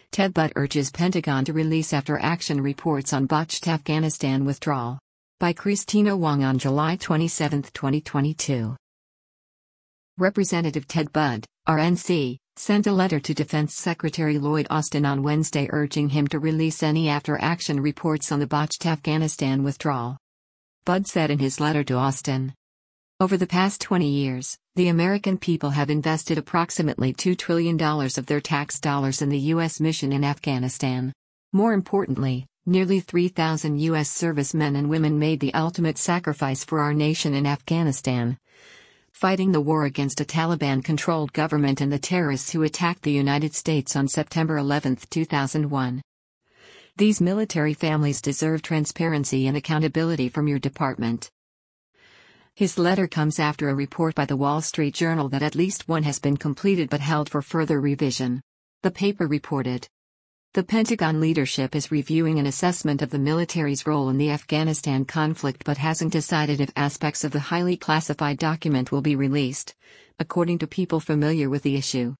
Ted Budd urges Pentagon to release after-action reports on botched Afghanistan withdrawal. By Christina Wong on July 27, 2022. Representative Ted Budd, RNC, sent a letter to Defense Secretary Lloyd Austin on Wednesday urging him to release any after-action reports on the botched Afghanistan withdrawal. Budd said in his letter to Austin, "Over the past 20 years, the American people have invested approximately $2 trillion of their tax dollars in the U.S. mission in Afghanistan. More importantly, nearly 3,000 U.S. servicemen and women made the ultimate sacrifice for our nation in Afghanistan, fighting the war against a Taliban-controlled government and the terrorists who attacked the United States on September 11, 2001. These military families deserve transparency and accountability from your department." His letter comes after a report by the Wall Street Journal that at least one has been completed but held for further revision. The paper reported, "The Pentagon leadership is reviewing an assessment of the military's role in the Afghanistan conflict but hasn't decided if aspects of the highly classified document will be released, according to people familiar with the issue."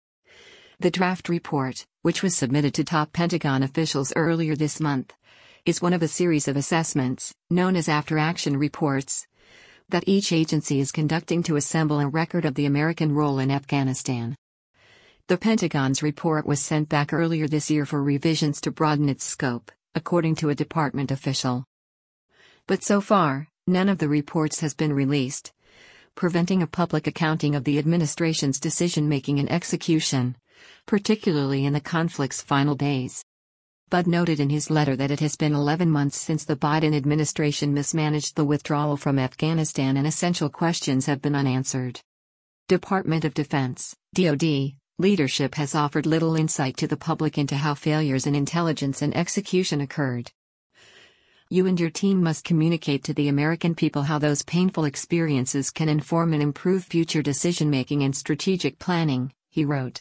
The draft report, which was submitted to top Pentagon officials earlier this month, is one of a series of assessments, known as after-action reports, that each agency is conducting to assemble a record of the American role in Afghanistan. The Pentagon's report was sent back earlier this year for revisions to broaden its scope, according to a department official. But so far, none of the reports has been released, preventing a public accounting of the administration's decision-making and execution, particularly in the conflict's final days. Budd noted in his letter that it has been 11 months since the Biden administration mismanaged the withdrawal from Afghanistan and essential questions have been unanswered. Department of Defense, DoD, leadership has offered little insight to the public into how failures in intelligence and execution occurred. "You and your team must communicate to the American people how those painful experiences can inform and improve future decision-making and strategic planning," he wrote.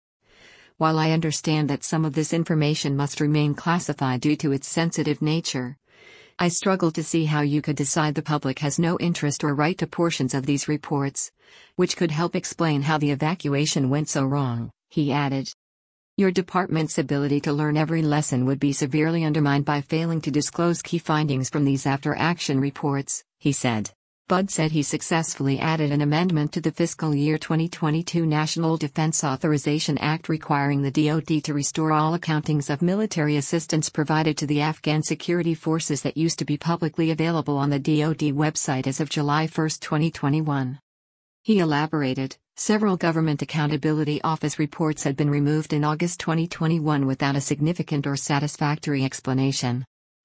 "While I understand that some of this information must remain classified due to its sensitive nature, I struggle to see how you could decide the public has no interest or right to portions of these reports, which could help explain how the evacuation went so wrong," he added. "Your department's ability to learn every lesson would be severely undermined by failing to disclose key findings from these after-action reports," he said. Budd said he successfully added an amendment to the fiscal year 2022 National Defense Authorization Act requiring the DoD to restore all accountings of military assistance provided to the Afghan security forces that used to be publicly available on the DoD website as of July 1, 2021. He elaborated, "Several Government Accountability Office reports had been removed in August 2021 without a significant or satisfactory explanation.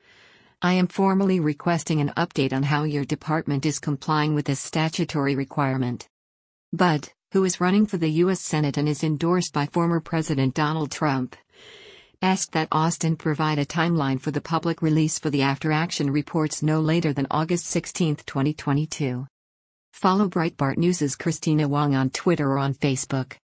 I am formally requesting an update on how your department is complying with this statutory requirement." Budd, who is running for the U.S. Senate and is endorsed by former President Donald Trump, asked that Austin provide a timeline for the public release for the after-action reports no later than August 16, 2022. Follow Breitbart News' Christina Wong on Twitter or on Facebook.